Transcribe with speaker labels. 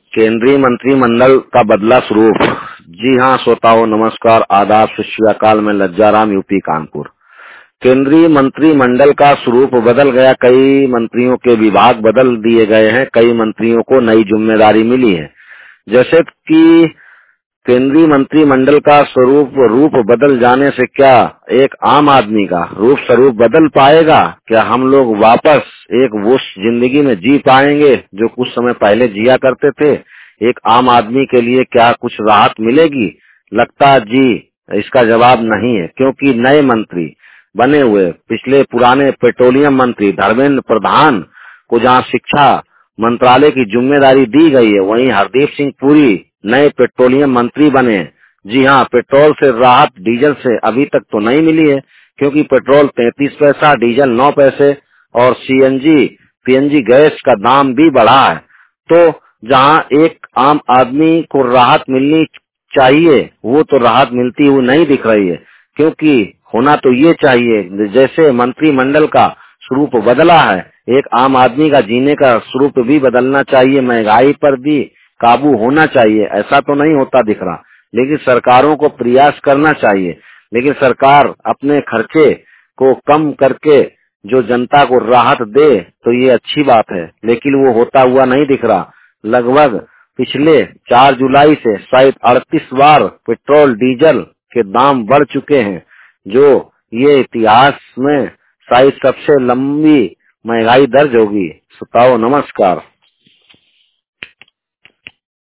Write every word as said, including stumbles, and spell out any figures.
Speaker 1: केंद्रीय मंत्रिमंडल का बदला स्वरूप। जी हाँ श्रोताओं, नमस्कार, आदाब, सत श्री अकाल। में लज्जाराम, यूपी कानपुर। केंद्रीय मंत्रिमंडल का स्वरूप बदल गया। कई मंत्रियों के विभाग बदल दिए गए हैं, कई मंत्रियों को नई जिम्मेदारी मिली है। जैसे कि केंद्रीय मंत्रिमंडल का स्वरूप रूप बदल जाने से क्या एक आम आदमी का रूप स्वरूप बदल पाएगा? क्या हम लोग वापस एक वो जिंदगी में जी पाएंगे जो कुछ समय पहले जिया करते थे? एक आम आदमी के लिए क्या कुछ राहत मिलेगी? लगता जी इसका जवाब नहीं है, क्योंकि नए मंत्री बने हुए, पिछले पुराने पेट्रोलियम मंत्री धर्मेंद्र प्रधान को जहाँ शिक्षा मंत्रालय की जिम्मेदारी दी गई है, वहीं हरदीप सिंह पुरी नए पेट्रोलियम मंत्री बने। जी हाँ, पेट्रोल से राहत डीजल से अभी तक तो नहीं मिली है, क्योंकि पेट्रोल तैंतीस पैसा, डीजल नौ पैसे और सीएनजी पीएनजी गैस का दाम भी बढ़ा है। तो जहाँ एक आम आदमी को राहत मिलनी चाहिए, वो तो राहत मिलती हुई नहीं दिख रही है। क्योंकि होना तो ये चाहिए, जैसे मंत्रिमंडल का स्वरूप बदला है, एक आम आदमी का जीने का स्वरूप भी बदलना चाहिए, महंगाई पर भी काबू होना चाहिए। ऐसा तो नहीं होता दिख रहा, लेकिन सरकारों को प्रयास करना चाहिए। लेकिन सरकार अपने खर्चे को कम करके जो जनता को राहत दे तो ये अच्छी बात है, लेकिन वो होता हुआ नहीं दिख रहा। लगभग पिछले चार जुलाई से शायद अड़तीस बार पेट्रोल डीजल के दाम बढ़ चुके हैं, जो ये इतिहास में शायद सबसे लंबी महंगाई दर्ज होगी। श्रोताओं नमस्कार।